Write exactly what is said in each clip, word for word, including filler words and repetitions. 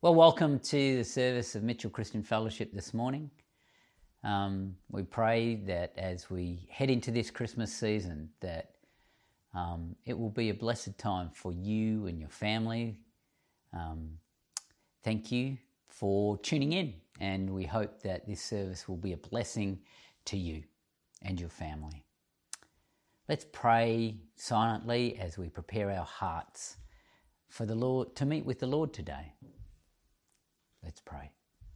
Well, welcome to the service of Mitchell Christian Fellowship this morning. Um, we pray that as we head into this Christmas season, that um, it will be a blessed time for you and your family. Um, thank you for tuning in, and we hope that this service will be a blessing to you and your family. Let's pray silently as we prepare our hearts for the Lord to meet with the Lord today. Let's pray.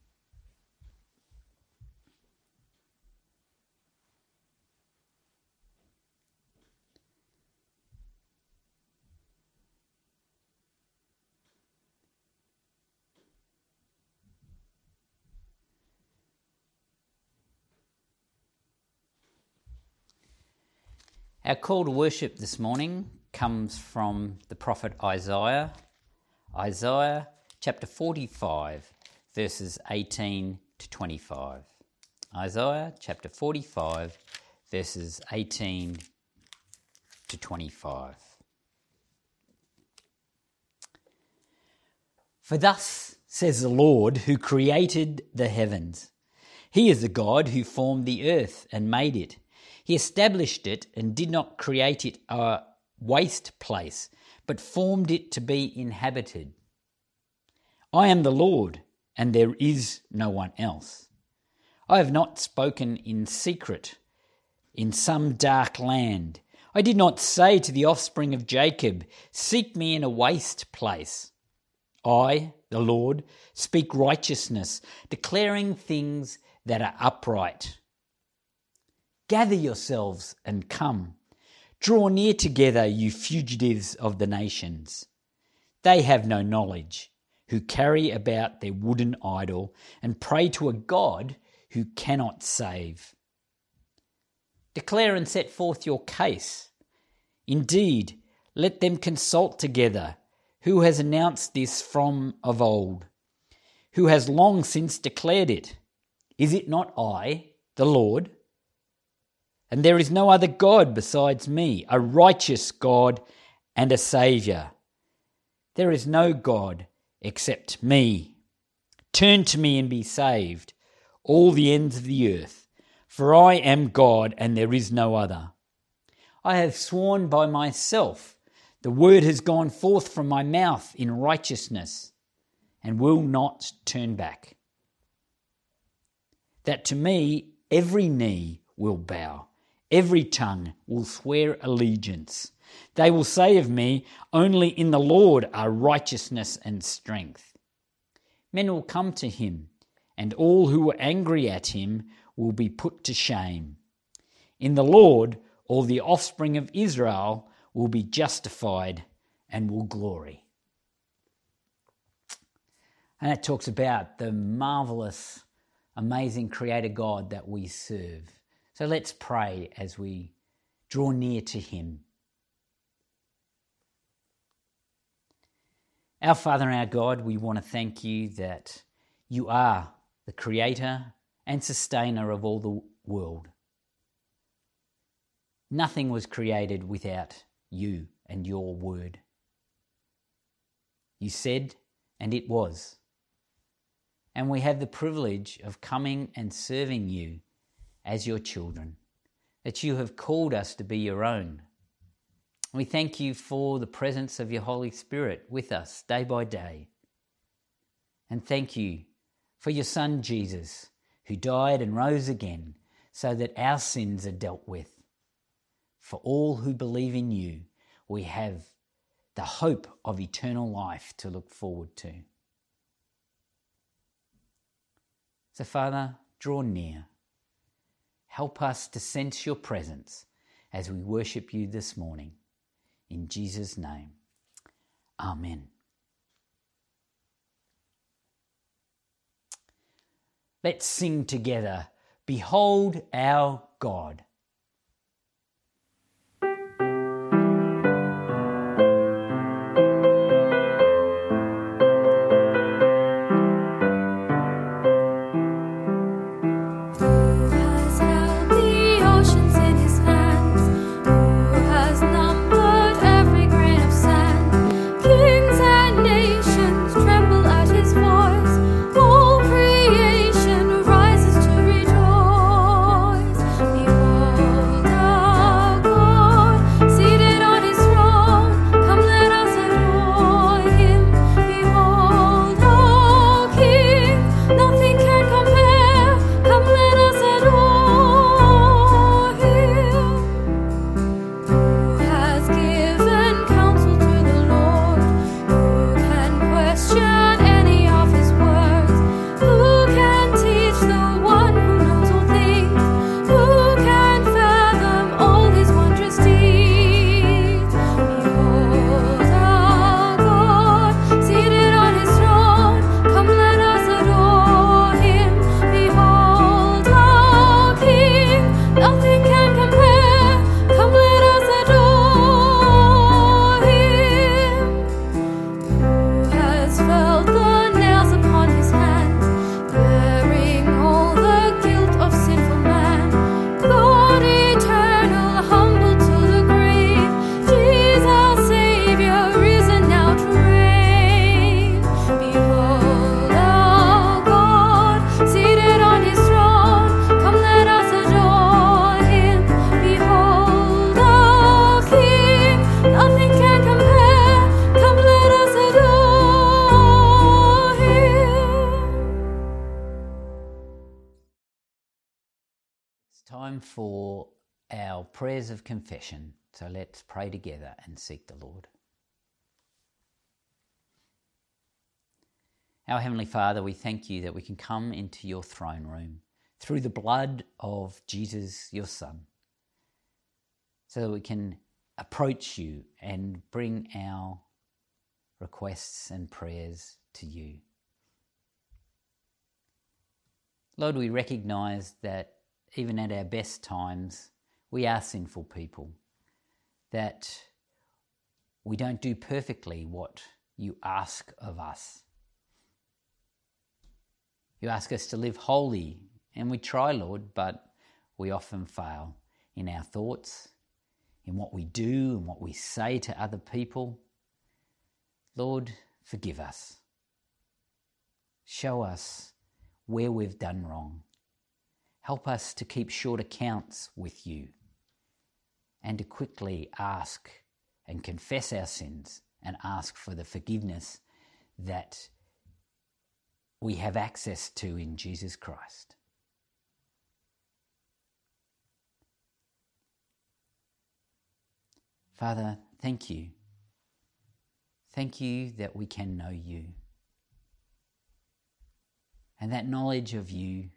Our call to worship this morning comes from the prophet Isaiah. Isaiah chapter forty-five, verses eighteen to twenty-five. Isaiah chapter forty-five, verses eighteen to twenty-five. For thus says the Lord who created the heavens. He is the God who formed the earth and made it. He established it and did not create it a waste place, but formed it to be inhabited. I am the Lord, and there is no one else. I have not spoken in secret in some dark land. I did not say to the offspring of Jacob, seek me in a waste place. I, the Lord, speak righteousness, declaring things that are upright. Gather yourselves and come. Draw near together, you fugitives of the nations. They have no knowledge, who carry about their wooden idol and pray to a God who cannot save. Declare and set forth your case. Indeed, let them consult together. Who has announced this from of old? Who has long since declared it? Is it not I, the Lord? And there is no other God besides me, a righteous God and a Saviour. There is no God except me. Turn to me and be saved, all the ends of the earth, for I am God and there is no other. I have sworn by myself, the word has gone forth from my mouth in righteousness, and will not turn back. That to me every knee will bow, every tongue will swear allegiance. They will say of me, only in the Lord are righteousness and strength. Men will come to him, and all who were angry at him will be put to shame. In the Lord, all the offspring of Israel will be justified and will glory. And that talks about the marvellous, amazing Creator God that we serve. So let's pray as we draw near to him. Our Father and our God, we want to thank you that you are the creator and sustainer of all the world. Nothing was created without you and your word. You said, and it was. And we have the privilege of coming and serving you as your children, that you have called us to be your own. We thank you for the presence of your Holy Spirit with us day by day. And thank you for your Son Jesus, who died and rose again so that our sins are dealt with. For all who believe in you, we have the hope of eternal life to look forward to. So Father, draw near. Help us to sense your presence as we worship you this morning. In Jesus' name, amen. Let's sing together, Behold our God. Tremble at his voice. time for our prayers of confession. So let's pray together and seek the Lord. Our Heavenly Father, we thank you that we can come into your throne room through the blood of Jesus, your Son, so that we can approach you and bring our requests and prayers to you. Lord, we recognise that even at our best times, we are sinful people, that we don't do perfectly what you ask of us. You ask us to live holy, and we try, Lord, but we often fail in our thoughts, in what we do and what we say to other people. Lord, forgive us. Show us where we've done wrong. Help us to keep short accounts with you and to quickly ask and confess our sins and ask for the forgiveness that we have access to in Jesus Christ. Father, thank you. Thank you that we can know you. And that knowledge of you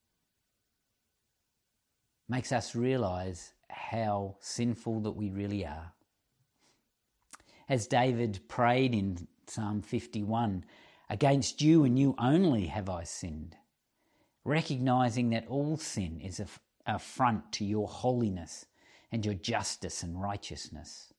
makes us realise how sinful that we really are. As David prayed in Psalm fifty-one, against you and you only have I sinned, recognising that all sin is an affront to your holiness and your justice and righteousness.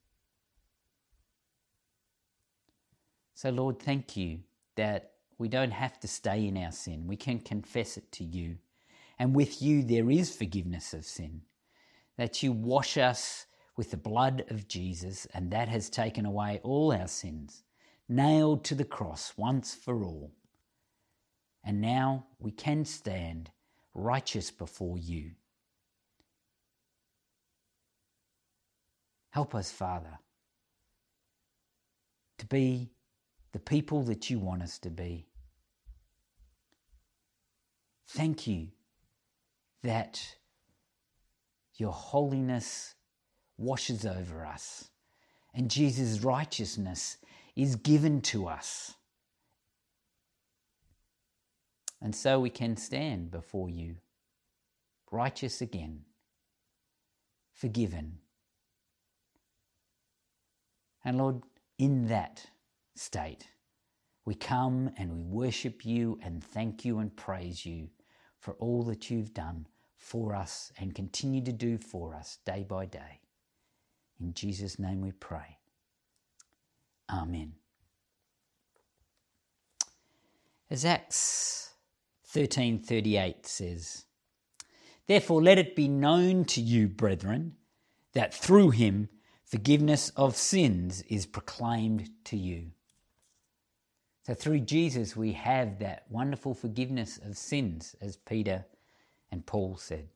So Lord, thank you that we don't have to stay in our sin. We can confess it to you. And with you there is forgiveness of sin, that you wash us with the blood of Jesus, and that has taken away all our sins, nailed to the cross once for all. And now we can stand righteous before you. Help us, Father, to be the people that you want us to be. Thank you that your holiness washes over us and Jesus' righteousness is given to us. And so we can stand before you, righteous again, forgiven. And Lord, in that state, we come and we worship you and thank you and praise you for all that you've done for us and continue to do for us day by day. In Jesus' name we pray. Amen. As Acts thirteen thirty-eight says, therefore let it be known to you, brethren, that through him forgiveness of sins is proclaimed to you. So through Jesus we have that wonderful forgiveness of sins, as Peter and Paul said.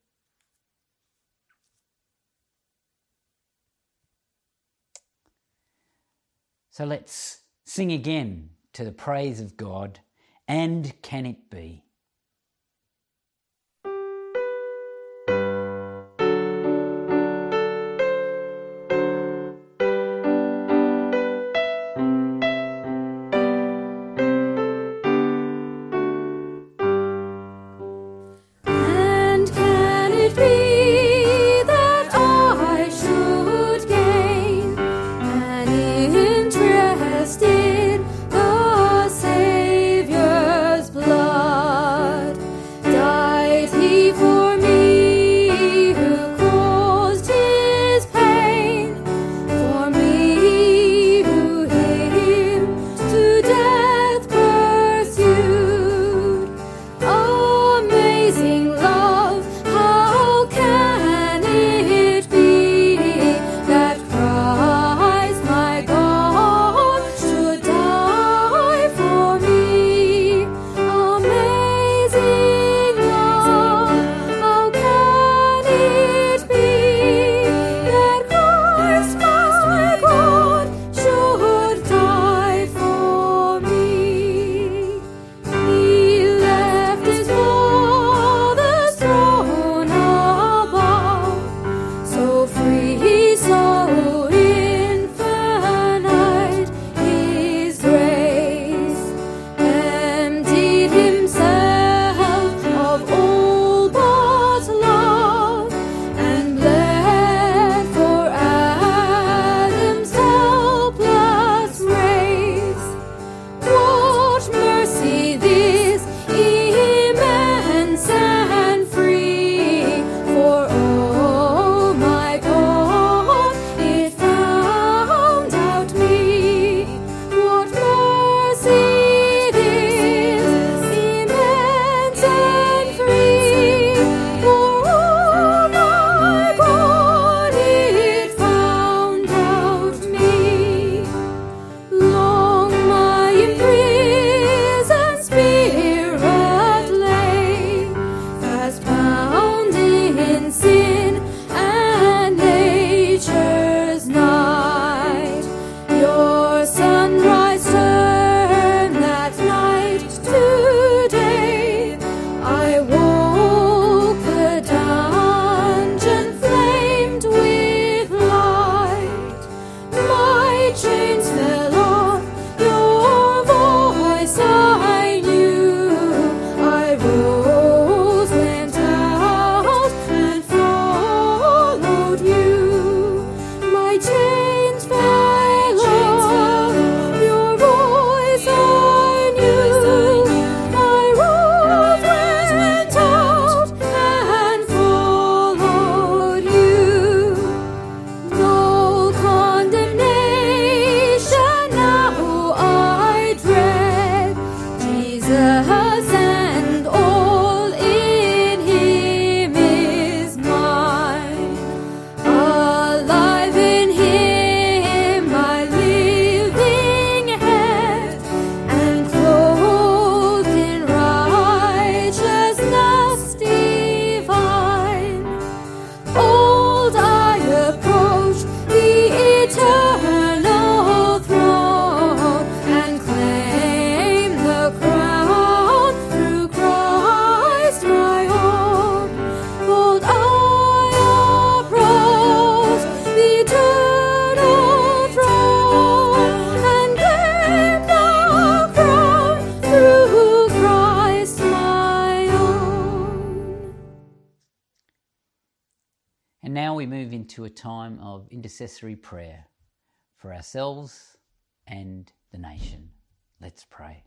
So let's sing again to the praise of God, and can it be? Interest in the Saviour's blood. into a time of intercessory prayer for ourselves and the nation. Let's pray.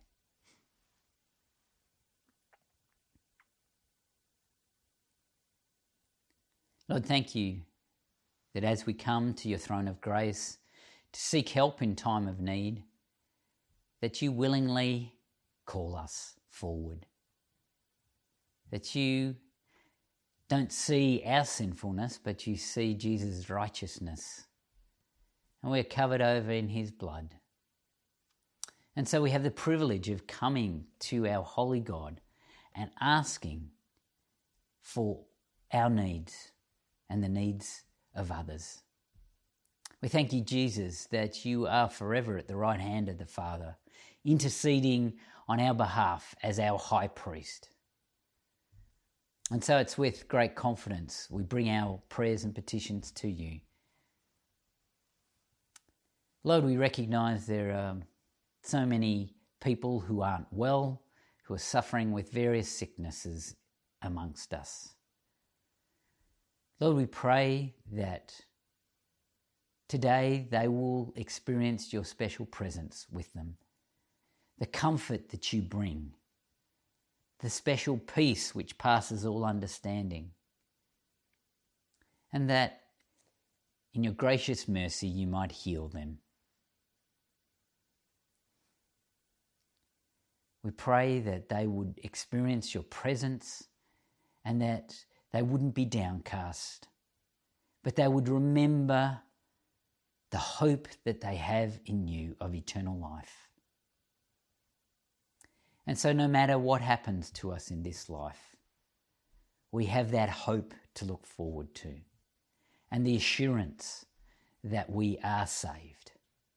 Lord, thank you that as we come to your throne of grace to seek help in time of need, that you willingly call us forward. That you don't see our sinfulness, but you see Jesus' righteousness. And we're covered over in his blood. And so we have the privilege of coming to our holy God and asking for our needs and the needs of others. We thank you, Jesus, that you are forever at the right hand of the Father, interceding on our behalf as our high priest. And so it's with great confidence we bring our prayers and petitions to you. Lord, we recognise there are so many people who aren't well, who are suffering with various sicknesses amongst us. Lord, we pray that today they will experience your special presence with them, the comfort that you bring, the special peace which passes all understanding, and that in your gracious mercy you might heal them. We pray that they would experience your presence and that they wouldn't be downcast, but they would remember the hope that they have in you of eternal life. And so no matter what happens to us in this life, we have that hope to look forward to and the assurance that we are saved.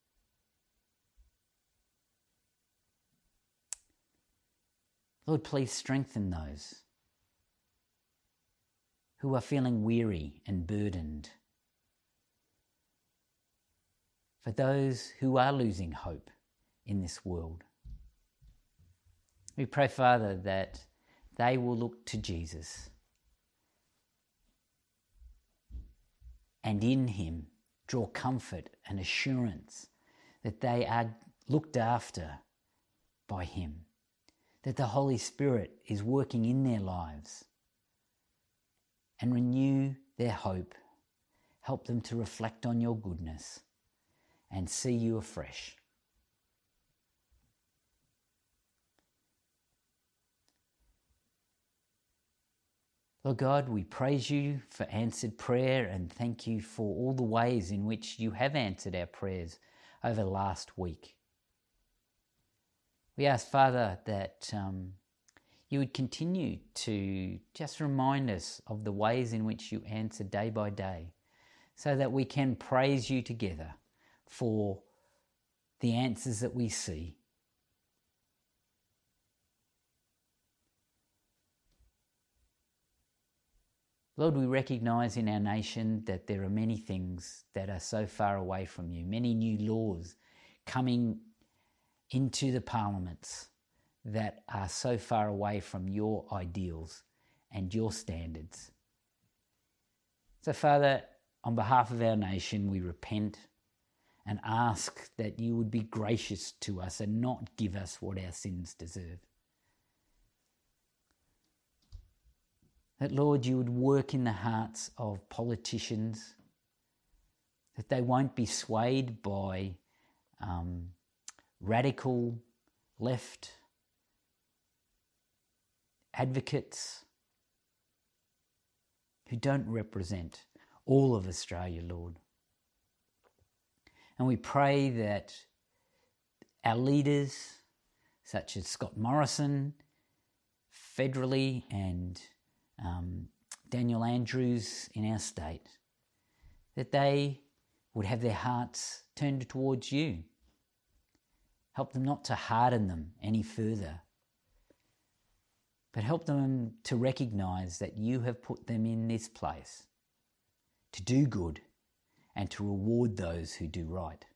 Lord, please strengthen those who are feeling weary and burdened. For those who are losing hope in this world. We pray, Father, that they will look to Jesus and in him draw comfort and assurance that they are looked after by him, that the Holy Spirit is working in their lives, and renew their hope. Help them to reflect on your goodness and see you afresh. Lord God, we praise you for answered prayer and thank you for all the ways in which you have answered our prayers over the last week. We ask, Father, that um, you would continue to just remind us of the ways in which you answer day by day, so that we can praise you together for the answers that we see. Lord, we recognise in our nation that there are many things that are so far away from you, many new laws coming into the parliaments that are so far away from your ideals and your standards. So, Father, on behalf of our nation, we repent and ask that you would be gracious to us and not give us what our sins deserve. That, Lord, you would work in the hearts of politicians, that they won't be swayed by um, radical left advocates who don't represent all of Australia, Lord. And we pray that our leaders, such as Scott Morrison, federally, and um, Daniel Andrews in our state, that they would have their hearts turned towards you. Help them not to harden them any further, but help them to recognise that you have put them in this place to do good and to reward those who do right.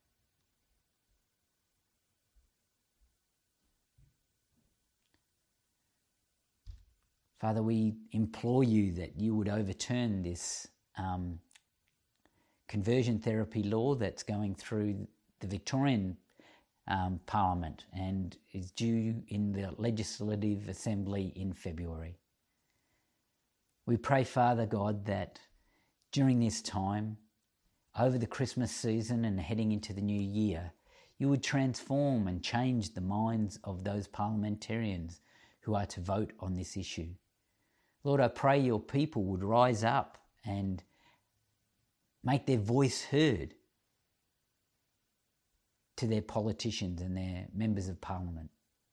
Father, we implore you that you would overturn this um, conversion therapy law that's going through the Victorian um, Parliament and is due in the Legislative Assembly in February. We pray, Father God, that during this time, over the Christmas season and heading into the new year, you would transform and change the minds of those parliamentarians who are to vote on this issue. Lord, I pray your people would rise up and make their voice heard to their politicians and their members of parliament.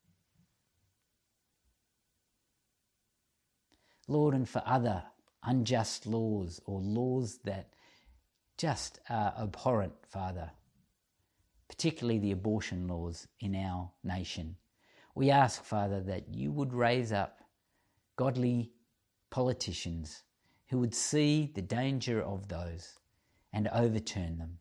Lord, and for other unjust laws or laws that just are abhorrent, Father, particularly the abortion laws in our nation, we ask, Father, that you would raise up godly politicians who would see the danger of those and overturn them.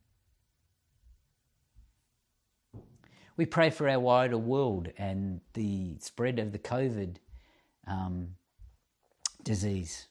We pray for our wider world and the spread of the COVID um, disease.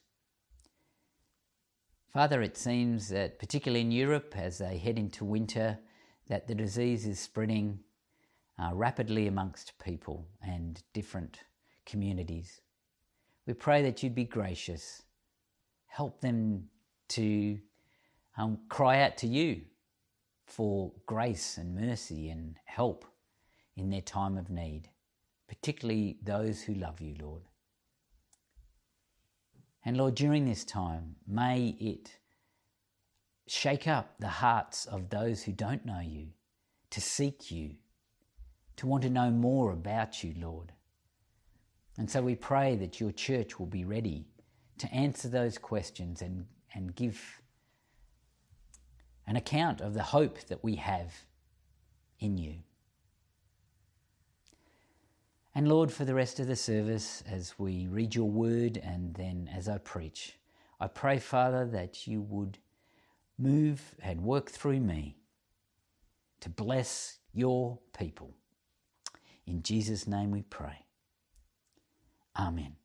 Father, it seems that particularly in Europe, as they head into winter, that the disease is spreading uh, rapidly amongst people and different communities. We pray that you'd be gracious. Help them to um, cry out to you for grace and mercy and help in their time of need, particularly those who love you, Lord. And Lord, during this time, may it shake up the hearts of those who don't know you, to seek you, to want to know more about you, Lord. And so we pray that your church will be ready to answer those questions and, and give an account of the hope that we have in you. And Lord, for the rest of the service, as we read your word and then as I preach, I pray, Father, that you would move and work through me to bless your people. In Jesus' name we pray. Amen.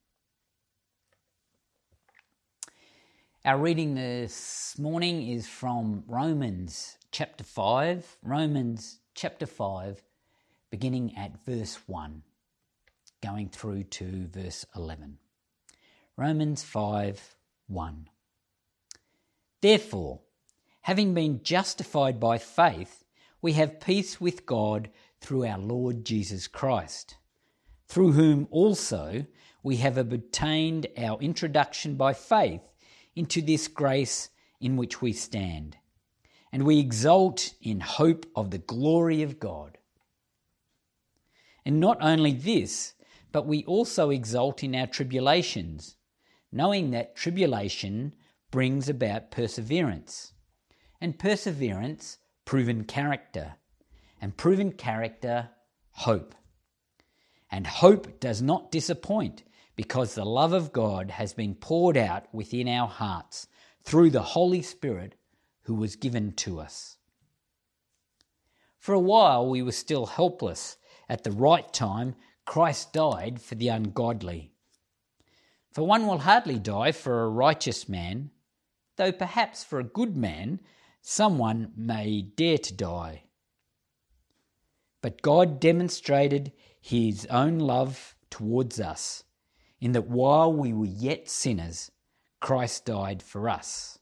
Our reading this morning is from Romans chapter five, Romans chapter five, beginning at verse one. Going through to verse eleven. Romans five, one. Therefore, having been justified by faith, we have peace with God through our Lord Jesus Christ, through whom also we have obtained our introduction by faith into this grace in which we stand, and we exult in hope of the glory of God. And not only this, but we also exult in our tribulations, knowing that tribulation brings about perseverance, and perseverance, proven character, and proven character, hope. And hope does not disappoint, because the love of God has been poured out within our hearts through the Holy Spirit who was given to us. For a while we were still helpless. At the right time, Christ died for the ungodly. For one will hardly die for a righteous man, though perhaps for a good man someone may dare to die. But God demonstrated his own love towards us, in that while we were yet sinners, Christ died for us.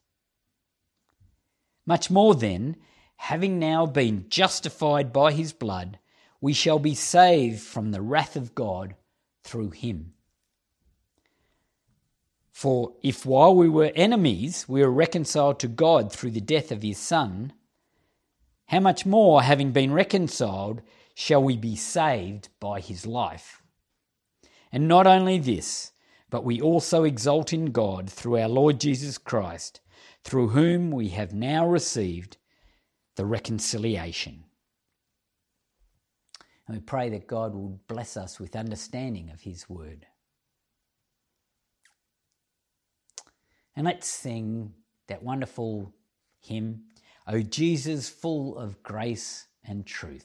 Much more then, having now been justified by his blood, we shall be saved from the wrath of God through him. For if while we were enemies we were reconciled to God through the death of his Son, how much more, having been reconciled, shall we be saved by his life? And not only this, but we also exult in God through our Lord Jesus Christ, through whom we have now received the reconciliation. And we pray that God will bless us with understanding of his word. And let's sing that wonderful hymn, O Jesus, full of grace and truth.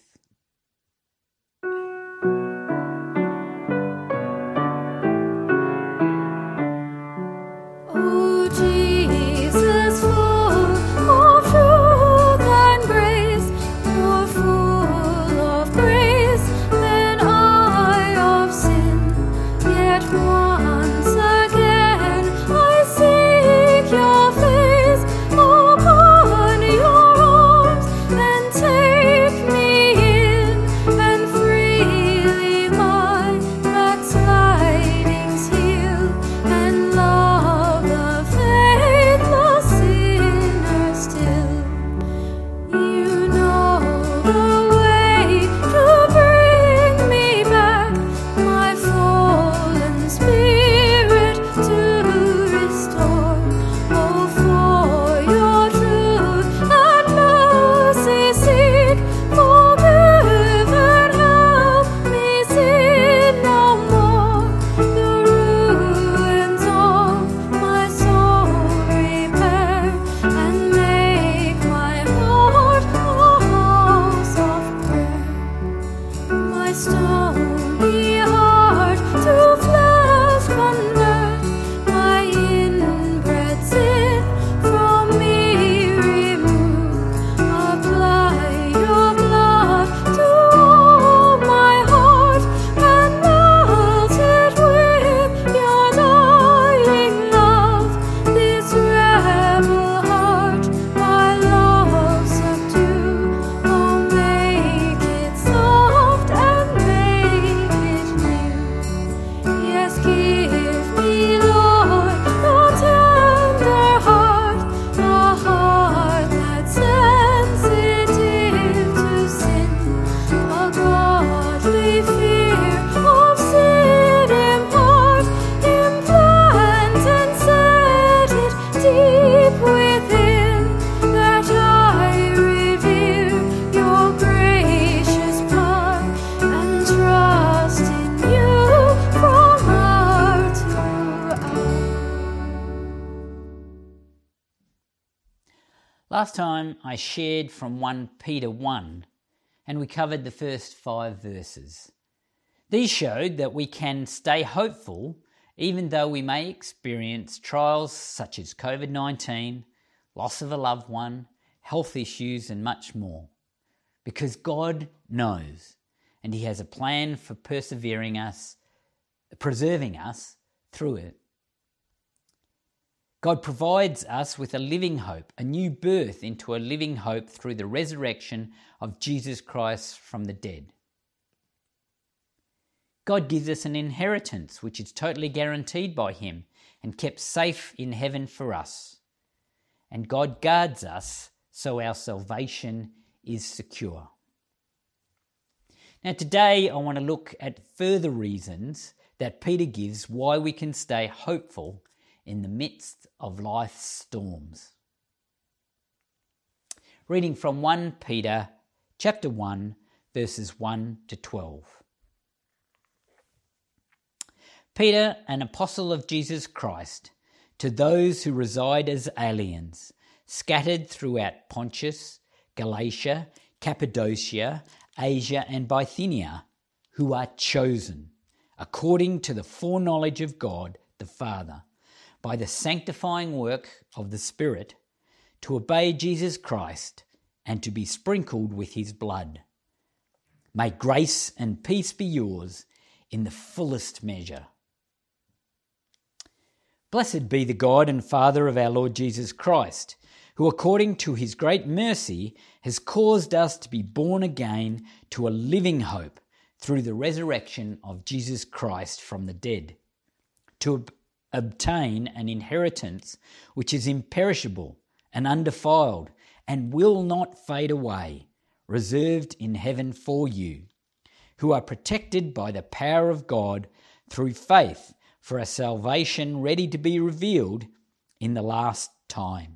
O Jesus, full of truth. Last time I shared from First Peter one, and we covered the first five verses. These showed that we can stay hopeful even though we may experience trials such as covid nineteen, loss of a loved one, health issues, and much more. Because God knows, and He has a plan for persevering us, preserving us through it. God provides us with a living hope, a new birth into a living hope through the resurrection of Jesus Christ from the dead. God gives us an inheritance which is totally guaranteed by Him and kept safe in heaven for us. And God guards us so our salvation is secure. Now today I want to look at further reasons that Peter gives why we can stay hopeful in the midst of life's storms. Reading from First Peter chapter one, verses one to twelve. Peter, an apostle of Jesus Christ, to those who reside as aliens, scattered throughout Pontus, Galatia, Cappadocia, Asia and Bithynia, who are chosen, according to the foreknowledge of God the Father, by the sanctifying work of the Spirit, to obey Jesus Christ and to be sprinkled with His blood. May grace and peace be yours in the fullest measure. Blessed be the God and Father of our Lord Jesus Christ, who according to His great mercy has caused us to be born again to a living hope through the resurrection of Jesus Christ from the dead, to ob- obtain an inheritance which is imperishable and undefiled and will not fade away, reserved in heaven for you, who are protected by the power of God through faith for a salvation ready to be revealed in the last time.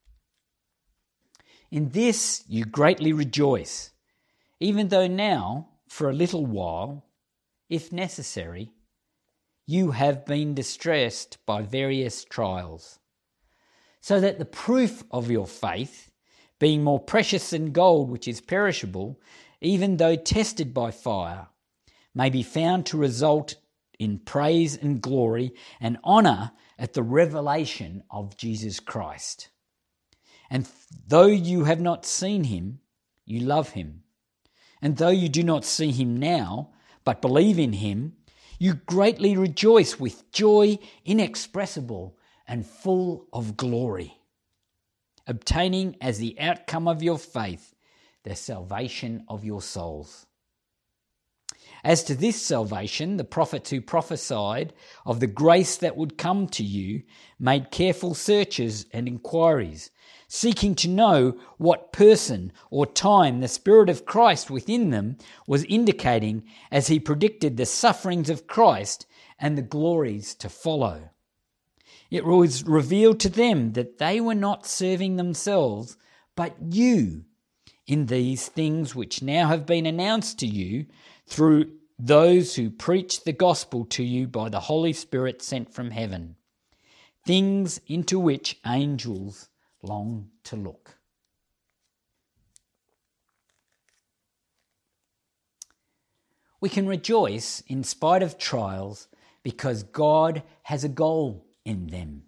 In this you greatly rejoice, even though now, for a little while, if necessary, you have been distressed by various trials, so that the proof of your faith, being more precious than gold which is perishable, even though tested by fire, may be found to result in praise and glory and honour at the revelation of Jesus Christ. And though you have not seen Him, you love Him. And though you do not see Him now, but believe in Him, you greatly rejoice with joy inexpressible and full of glory, obtaining as the outcome of your faith the salvation of your souls. As to this salvation, the prophets who prophesied of the grace that would come to you made careful searches and inquiries, seeking to know what person or time the Spirit of Christ within them was indicating as He predicted the sufferings of Christ and the glories to follow. It was revealed to them that they were not serving themselves, but you, in these things which now have been announced to you through those who preach the gospel to you by the Holy Spirit sent from heaven, things into which angels long to look. We can rejoice in spite of trials because God has a goal in them.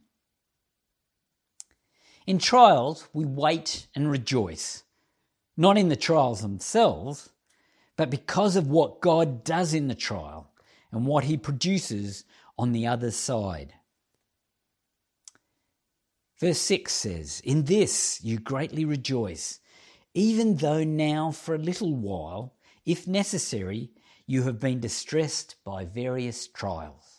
In trials, we wait and rejoice, not in the trials themselves, but because of what God does in the trial and what He produces on the other side. Verse six says, "In this you greatly rejoice, even though now for a little while, if necessary, you have been distressed by various trials."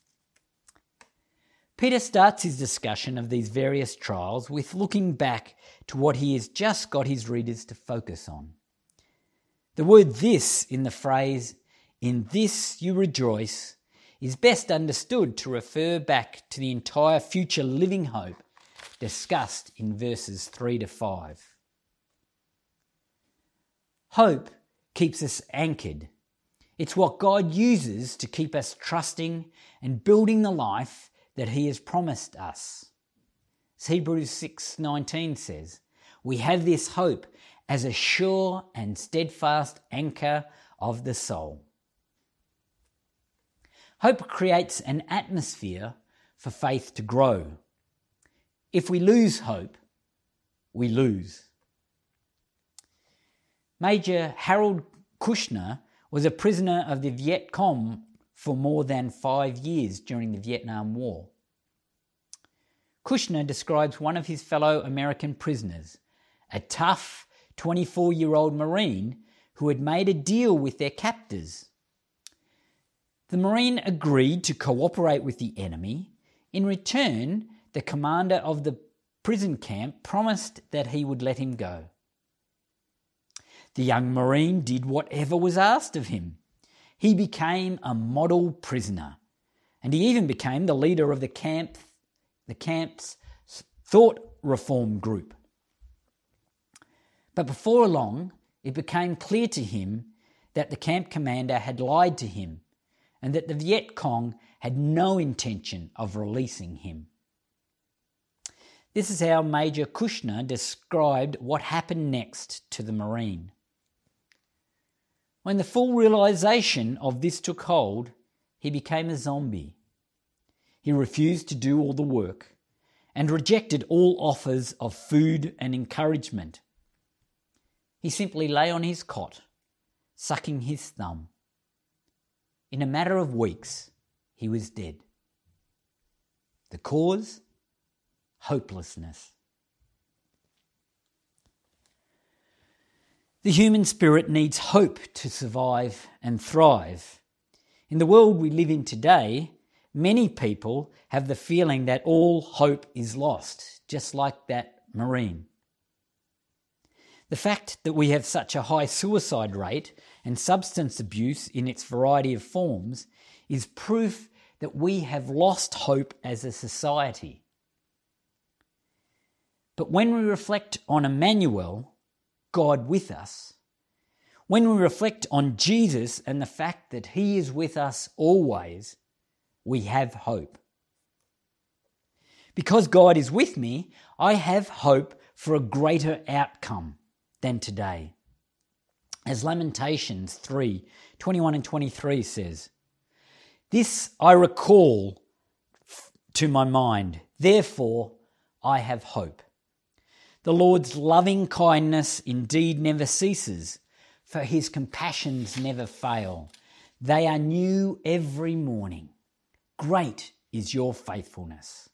Peter starts his discussion of these various trials with looking back to what he has just got his readers to focus on. The word "this" in the phrase, "in this you rejoice," is best understood to refer back to the entire future living hope discussed in verses three to five. Hope keeps us anchored. It's what God uses to keep us trusting and building the life that He has promised us. As Hebrews six nineteen says, we have this hope as a sure and steadfast anchor of the soul. Hope creates an atmosphere for faith to grow. If we lose hope, we lose. Major Harold Kushner was a prisoner of the Viet Cong for more than five years during the Vietnam War. Kushner describes one of his fellow American prisoners, a tough twenty-four-year-old Marine who had made a deal with their captors. The Marine agreed to cooperate with the enemy. In return, the commander of the prison camp promised that he would let him go. The young Marine did whatever was asked of him. He became a model prisoner, and he even became the leader of the camp, the camp's thought reform group. But before long, it became clear to him that the camp commander had lied to him and that the Viet Cong had no intention of releasing him. This is how Major Kushner described what happened next to the Marine. When the full realization of this took hold, he became a zombie. He refused to do all the work and rejected all offers of food and encouragement. He simply lay on his cot, sucking his thumb. In a matter of weeks, he was dead. The cause? Hopelessness. The human spirit needs hope to survive and thrive. In the world we live in today, many people have the feeling that all hope is lost, just like that Marine. The fact that we have such a high suicide rate and substance abuse in its variety of forms is proof that we have lost hope as a society. But when we reflect on Emmanuel, God with us, when we reflect on Jesus and the fact that he is with us always, we have hope. Because God is with me, I have hope for a greater outcome than today. As Lamentations three, twenty-one and twenty-three says, "This I recall to my mind, therefore I have hope. The Lord's loving kindness indeed never ceases, for his compassions never fail. They are new every morning. Great is your faithfulness."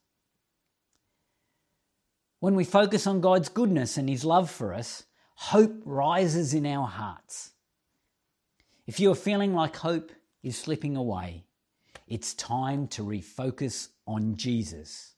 When we focus on God's goodness and his love for us, hope rises in our hearts. If you are feeling like hope is slipping away, it's time to refocus on Jesus.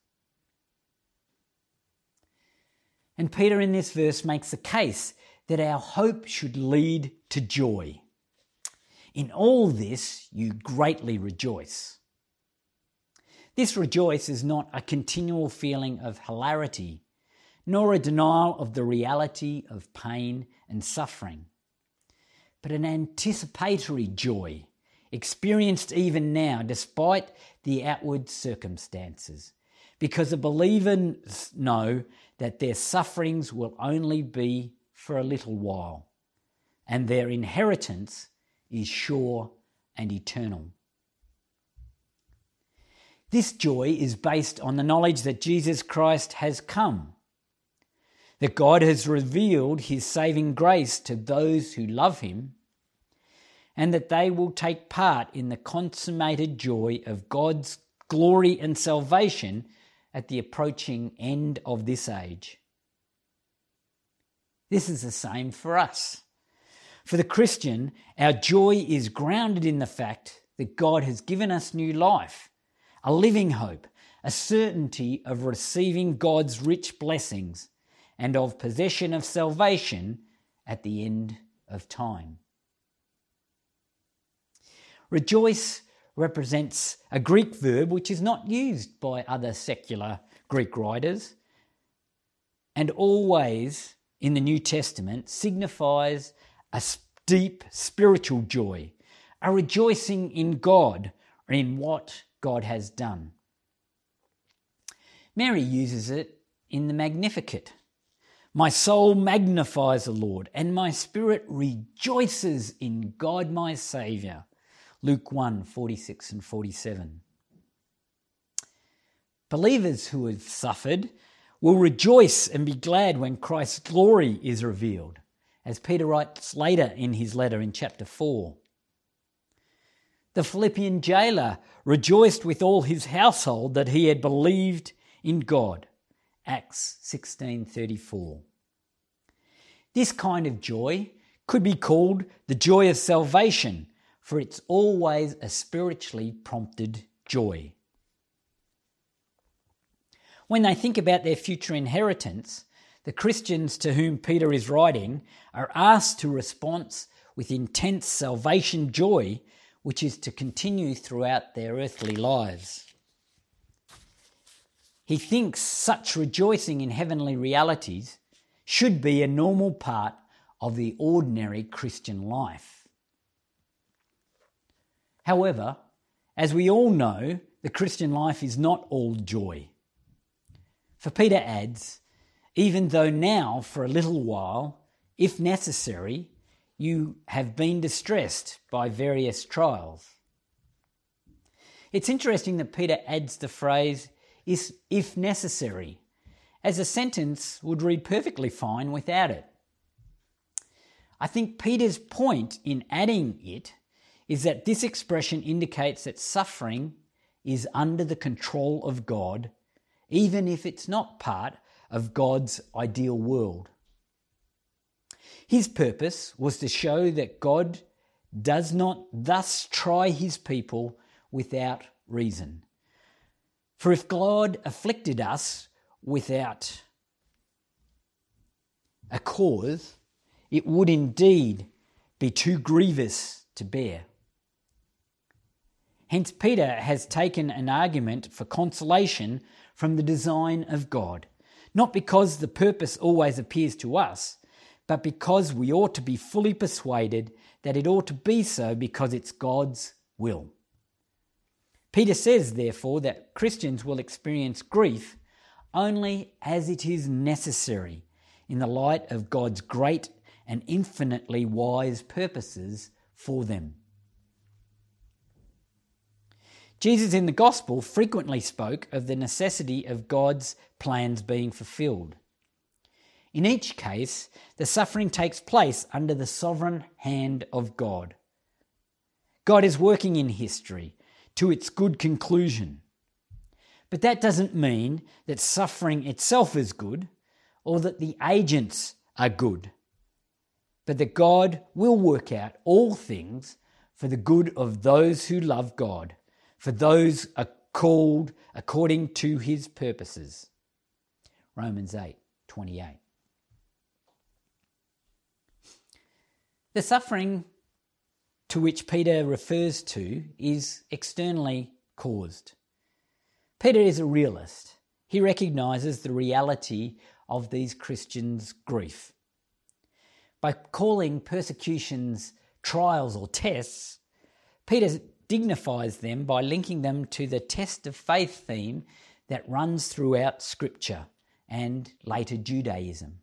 And Peter in this verse makes the case that our hope should lead to joy. In all this you greatly rejoice. This rejoice is not a continual feeling of hilarity, nor a denial of the reality of pain and suffering, but an anticipatory joy, experienced even now despite the outward circumstances, because the believers know that their sufferings will only be for a little while, and their inheritance is sure and eternal. This joy is based on the knowledge that Jesus Christ has come, that God has revealed his saving grace to those who love him, and that they will take part in the consummated joy of God's glory and salvation at the approaching end of this age. This is the same for us. For the Christian, our joy is grounded in the fact that God has given us new life, a living hope, a certainty of receiving God's rich blessings, and of possession of salvation at the end of time. Rejoice represents a Greek verb which is not used by other secular Greek writers, and always in the New Testament signifies a deep spiritual joy, a rejoicing in God or in what God has done. Mary uses it in the Magnificat. My soul magnifies the Lord, and my spirit rejoices in God my Saviour. Luke one, forty-six and forty-seven. Believers who have suffered will rejoice and be glad when Christ's glory is revealed, as Peter writes later in his letter in chapter four. The Philippian jailer rejoiced with all his household that he had believed in God. Acts sixteen thirty-four. This kind of joy could be called the joy of salvation, for it's always a spiritually prompted joy. When they think about their future inheritance, the Christians to whom Peter is writing are asked to respond with intense salvation joy, which is to continue throughout their earthly lives. He thinks such rejoicing in heavenly realities should be a normal part of the ordinary Christian life. However, as we all know, the Christian life is not all joy. For Peter adds, even though now for a little while, if necessary, you have been distressed by various trials. It's interesting that Peter adds the phrase, is if necessary, as a sentence would read perfectly fine without it. I think Peter's point in adding it is that this expression indicates that suffering is under the control of God, even if it's not part of God's ideal world. His purpose was to show that God does not thus try his people without reason. For if God afflicted us without a cause, it would indeed be too grievous to bear. Hence, Peter has taken an argument for consolation from the design of God, not because the purpose always appears to us, but because we ought to be fully persuaded that it ought to be so because it's God's will. Peter says, therefore, that Christians will experience grief only as it is necessary in the light of God's great and infinitely wise purposes for them. Jesus in the Gospel frequently spoke of the necessity of God's plans being fulfilled. In each case, the suffering takes place under the sovereign hand of God. God is working in history to its good conclusion. But that doesn't mean that suffering itself is good or that the agents are good, but that God will work out all things for the good of those who love God, for those are called according to his purposes. Romans eight twenty-eight. The suffering to which Peter refers to is externally caused. Peter is a realist. He recognises the reality of these Christians' grief. By calling persecutions trials or tests, Peter dignifies them by linking them to the test of faith theme that runs throughout Scripture and later Judaism.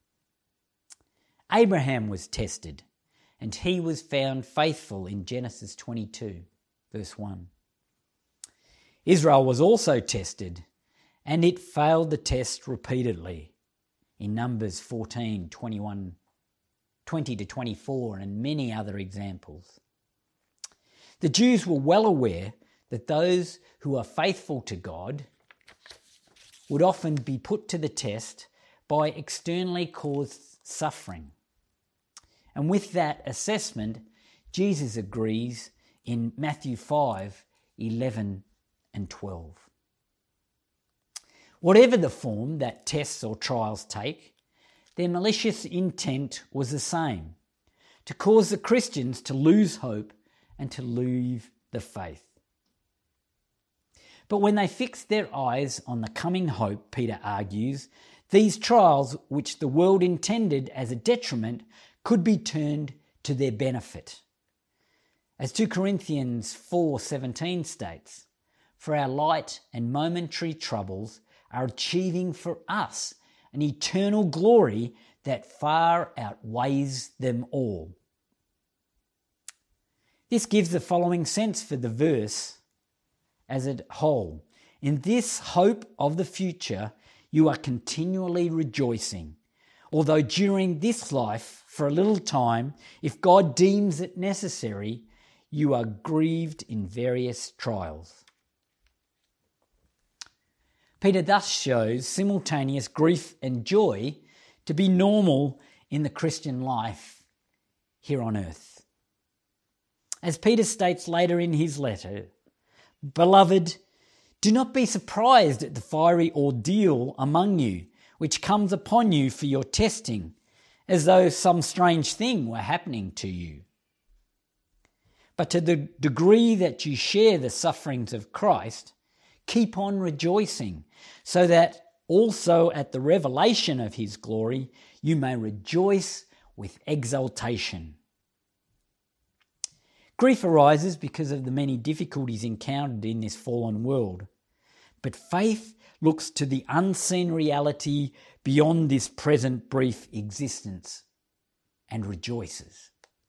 Abraham was tested, and he was found faithful in Genesis twenty-two, verse one. Israel was also tested, and it failed the test repeatedly in Numbers fourteen, twenty-one, twenty to twenty-four, and many other examples. The Jews were well aware that those who are faithful to God would often be put to the test by externally caused suffering. And with that assessment, Jesus agrees in Matthew five, eleven and twelve. Whatever the form that tests or trials take, their malicious intent was the same, to cause the Christians to lose hope and to leave the faith. But when they fixed their eyes on the coming hope, Peter argues, these trials, which the world intended as a detriment, could be turned to their benefit. As two Corinthians four seventeen states, for our light and momentary troubles are achieving for us an eternal glory that far outweighs them all. This gives the following sense for the verse as a whole. In this hope of the future, you are continually rejoicing, although during this life, for a little time, if God deems it necessary, you are grieved in various trials. Peter thus shows simultaneous grief and joy to be normal in the Christian life here on earth. As Peter states later in his letter, "Beloved, do not be surprised at the fiery ordeal among you, which comes upon you for your testing, as though some strange thing were happening to you. But to the degree that you share the sufferings of Christ, keep on rejoicing, so that also at the revelation of his glory you may rejoice with exultation." Grief arises because of the many difficulties encountered in this fallen world, but faith looks to the unseen reality beyond this present brief existence and rejoices.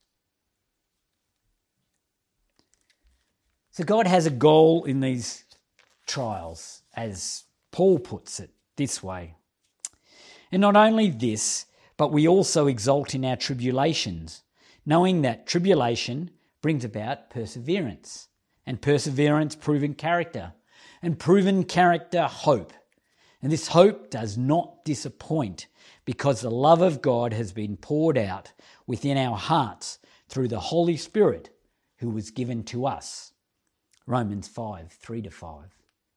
So God has a goal in these trials, as Paul puts it this way. And not only this, but we also exult in our tribulations, knowing that tribulation brings about perseverance, and perseverance proven character, and proven character hope. And this hope does not disappoint, because the love of God has been poured out within our hearts through the Holy Spirit who was given to us. Romans five, three to five.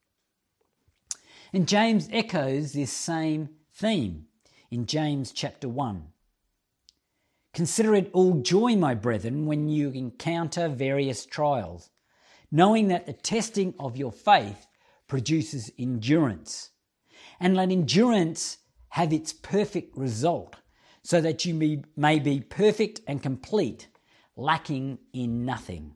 And James echoes this same theme in James chapter one. "Consider it all joy, my brethren, when you encounter various trials, knowing that the testing of your faith produces endurance. And let endurance have its perfect result, so that you may, may be perfect and complete, lacking in nothing."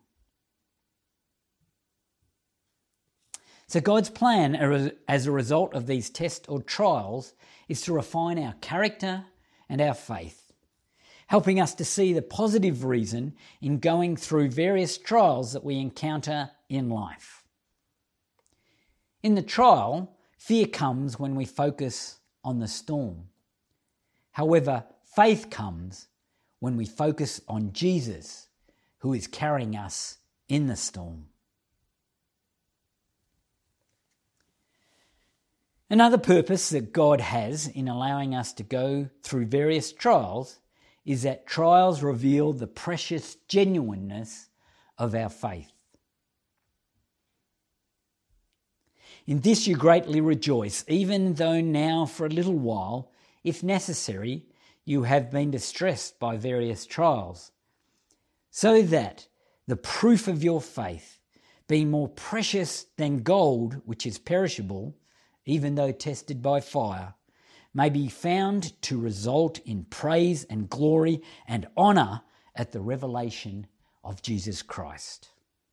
So God's plan as a result of these tests or trials is to refine our character and our faith, helping us to see the positive reason in going through various trials that we encounter in life. In the trial, fear comes when we focus on the storm. However, faith comes when we focus on Jesus, who is carrying us in the storm. Another purpose that God has in allowing us to go through various trials is that trials reveal the precious genuineness of our faith. In this you greatly rejoice, even though now for a little while, if necessary, you have been distressed by various trials, so that the proof of your faith, being more precious than gold, which is perishable, even though tested by fire, may be found to result in praise and glory and honour at the revelation of Jesus Christ.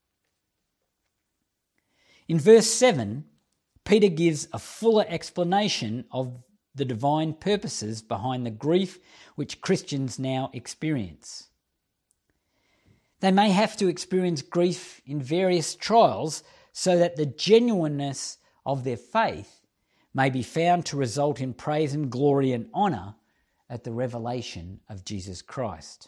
In verse seven, Peter gives a fuller explanation of the divine purposes behind the grief which Christians now experience. They may have to experience grief in various trials so that the genuineness of their faith may be found to result in praise and glory and honour at the revelation of Jesus Christ.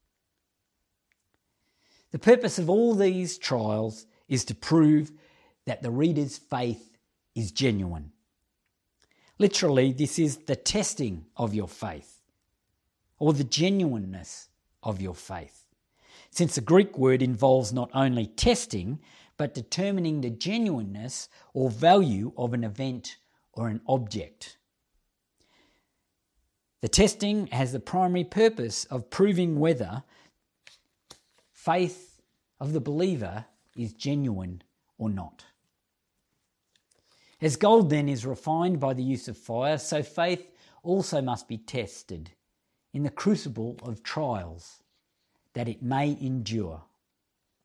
The purpose of all these trials is to prove that the reader's faith is genuine. Literally, this is the testing of your faith, or the genuineness of your faith, since the Greek word involves not only testing, but determining the genuineness or value of an event or an object. The testing has the primary purpose of proving whether faith of the believer is genuine or not. As gold then is refined by the use of fire, so faith also must be tested in the crucible of trials, that it may endure.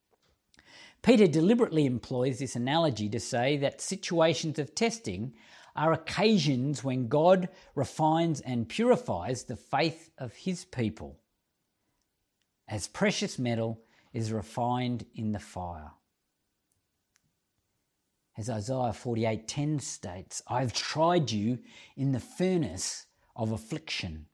Peter deliberately employs this analogy to say that situations of testing are occasions when God refines and purifies the faith of his people, as precious metal is refined in the fire. As Isaiah forty-eight ten states, I have tried you in the furnace of affliction.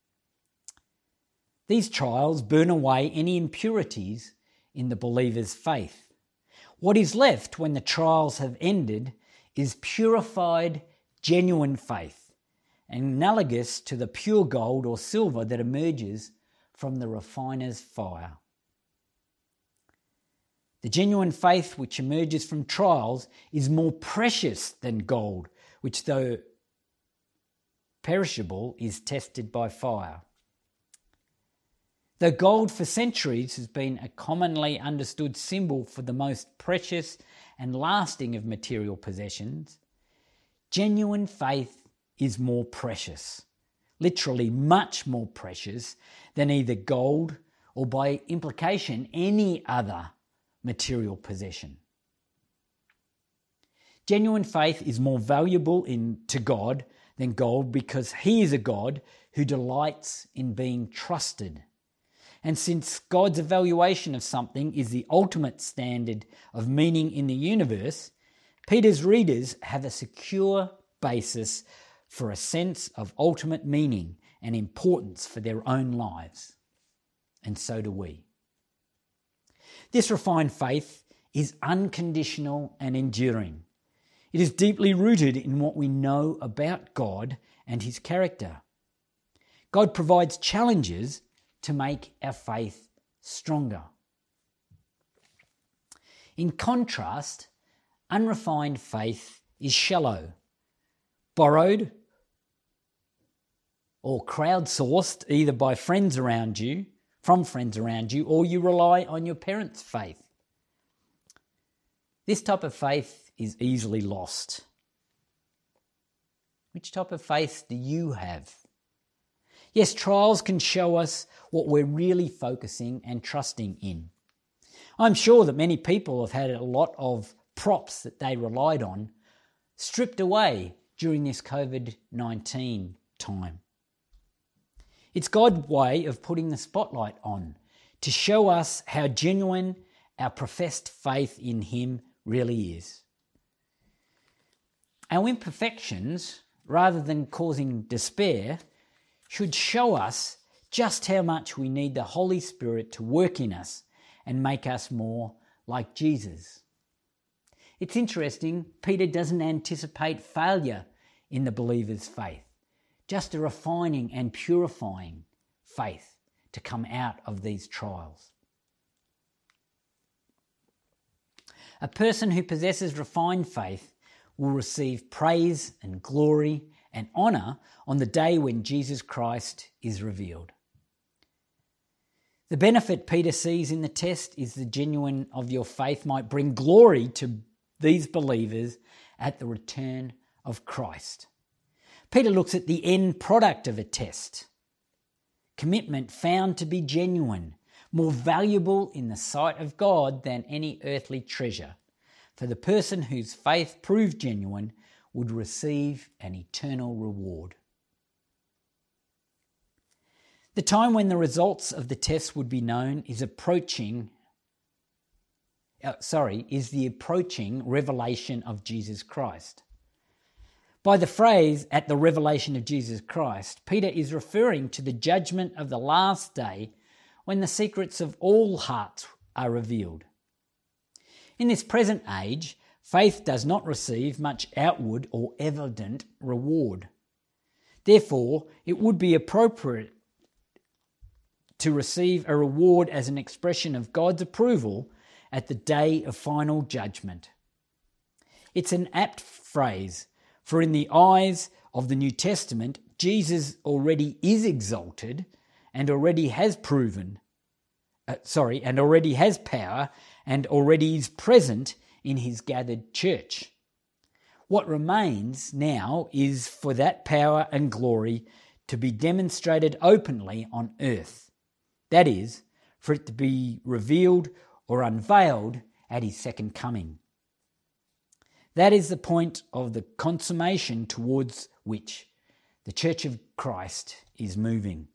These trials burn away any impurities in the believer's faith. What is left when the trials have ended is purified, genuine faith, analogous to the pure gold or silver that emerges from the refiner's fire. The genuine faith which emerges from trials is more precious than gold, which, though perishable, is tested by fire. Though gold for centuries has been a commonly understood symbol for the most precious and lasting of material possessions, genuine faith is more precious, literally much more precious than either gold or, by implication, any other material possession. Genuine faith is more valuable in, to God than gold because he is a God who delights in being trusted. And since God's evaluation of something is the ultimate standard of meaning in the universe, Peter's readers have a secure basis for a sense of ultimate meaning and importance for their own lives. And so do we. This refined faith is unconditional and enduring. It is deeply rooted in what we know about God and his character. God provides challenges to make our faith stronger. In contrast, unrefined faith is shallow, borrowed or crowdsourced either by friends around you, from friends around you, or you rely on your parents' faith. This type of faith is easily lost. Which type of faith do you have? Yes, trials can show us what we're really focusing and trusting in. I'm sure that many people have had a lot of props that they relied on stripped away during this covid nineteen time. It's God's way of putting the spotlight on to show us how genuine our professed faith in him really is. Our imperfections, rather than causing despair, should show us just how much we need the Holy Spirit to work in us and make us more like Jesus. It's interesting, Peter doesn't anticipate failure in the believer's faith, just a refining and purifying faith to come out of these trials. A person who possesses refined faith will receive praise and glory and honour on the day when Jesus Christ is revealed. The benefit Peter sees in the test is the genuine of your faith might bring glory to these believers at the return of Christ. Peter looks at the end product of a test. Commitment found to be genuine, more valuable in the sight of God than any earthly treasure. For the person whose faith proved genuine would receive an eternal reward. The time when the results of the test would be known is approaching, uh, sorry, is the approaching revelation of Jesus Christ. By the phrase, at the revelation of Jesus Christ, Peter is referring to the judgment of the last day when the secrets of all hearts are revealed. In this present age, faith does not receive much outward or evident reward. Therefore, it would be appropriate to receive a reward as an expression of God's approval at the day of final judgment. It's an apt phrase, for in the eyes of the New Testament, Jesus already is exalted and already has proven, uh, sorry, and already has power and already is present in his gathered church. What remains now is for that power and glory to be demonstrated openly on earth. That is, for it to be revealed or unveiled at his second coming. That is the point of the consummation towards which the Church of Christ is moving.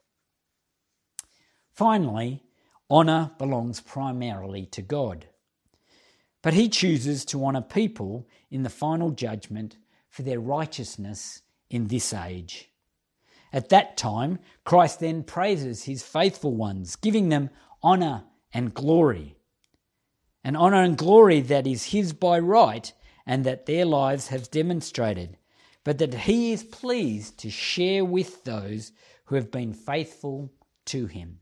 Finally, honour belongs primarily to God. But he chooses to honour people in the final judgment for their righteousness in this age. At that time, Christ then praises his faithful ones, giving them honour and glory. An honour and glory that is his by right and that their lives have demonstrated, but that he is pleased to share with those who have been faithful to him.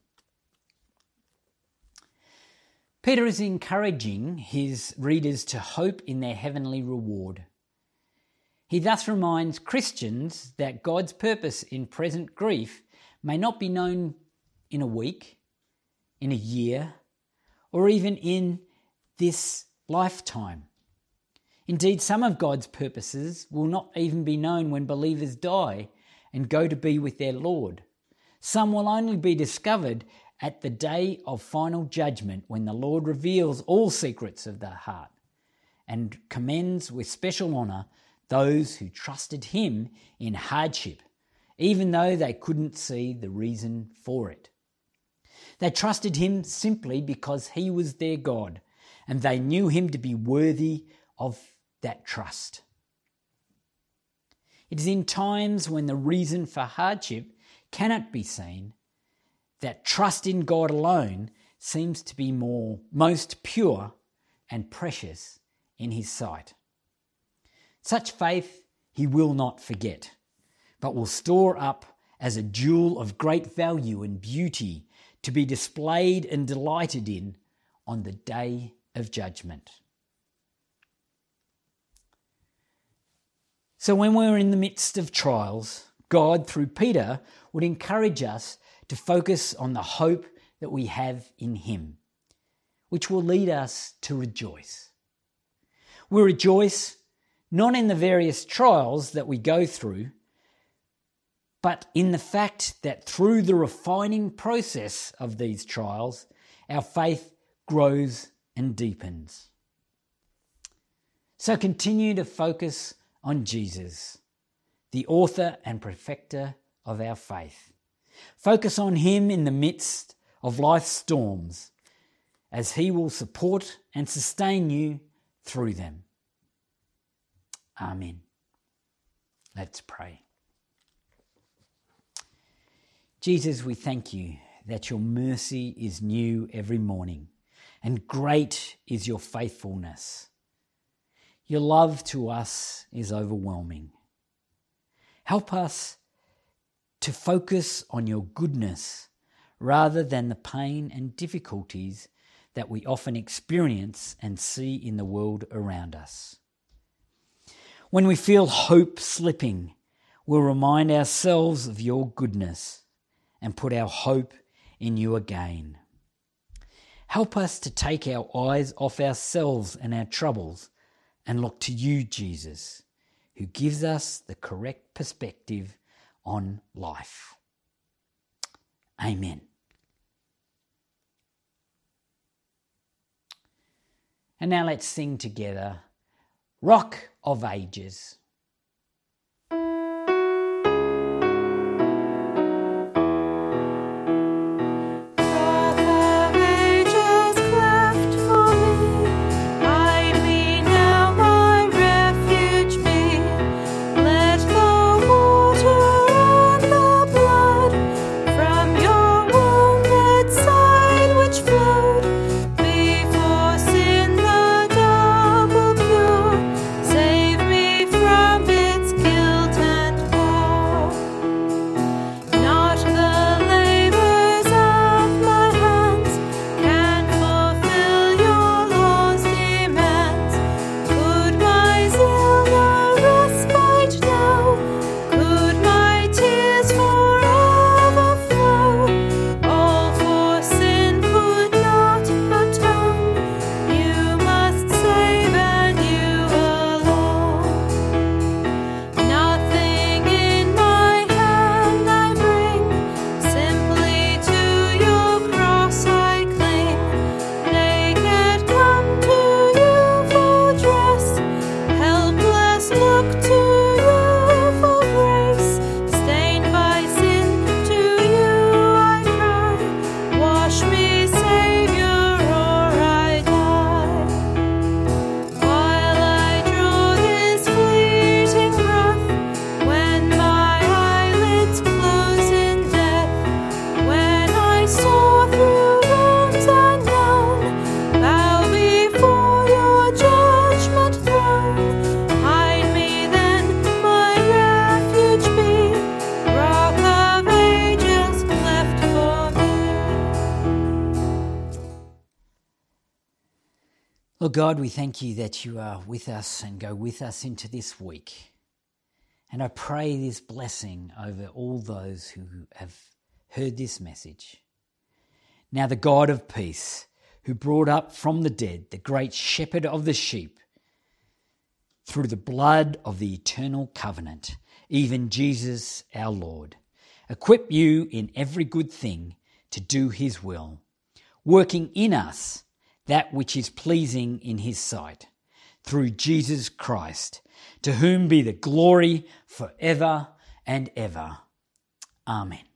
Peter is encouraging his readers to hope in their heavenly reward. He thus reminds Christians that God's purpose in present grief may not be known in a week, in a year, or even in this lifetime. Indeed, some of God's purposes will not even be known when believers die and go to be with their Lord. Some will only be discovered at the day of final judgment, when the Lord reveals all secrets of the heart and commends with special honour those who trusted him in hardship, even though they couldn't see the reason for it. They trusted him simply because he was their God, and they knew him to be worthy of that trust. It is in times when the reason for hardship cannot be seen that trust in God alone seems to be more most pure and precious in his sight. Such faith he will not forget, but will store up as a jewel of great value and beauty to be displayed and delighted in on the day of judgment. So when we're in the midst of trials, God, through Peter, would encourage us to focus on the hope that we have in him, which will lead us to rejoice. We rejoice not in the various trials that we go through, but in the fact that through the refining process of these trials, our faith grows and deepens. So continue to focus on Jesus, the author and perfecter of our faith. Focus on him in the midst of life's storms, as he will support and sustain you through them. Amen. Let's pray. Jesus, we thank you that your mercy is new every morning, and great is your faithfulness. Your love to us is overwhelming. Help us to focus on your goodness rather than the pain and difficulties that we often experience and see in the world around us. When we feel hope slipping, we'll remind ourselves of your goodness and put our hope in you again. Help us to take our eyes off ourselves and our troubles and look to you, Jesus, who gives us the correct perspective on life. Amen. And now let's sing together, Rock of Ages. From Lord God, we thank you that you are with us and go with us into this week. And I pray this blessing over all those who have heard this message. Now the God of peace, who brought up from the dead the great shepherd of the sheep, through the blood of the eternal covenant, even Jesus our Lord, equip you in every good thing to do his will, working in us that which is pleasing in his sight, through Jesus Christ, to whom be the glory forever and ever. Amen.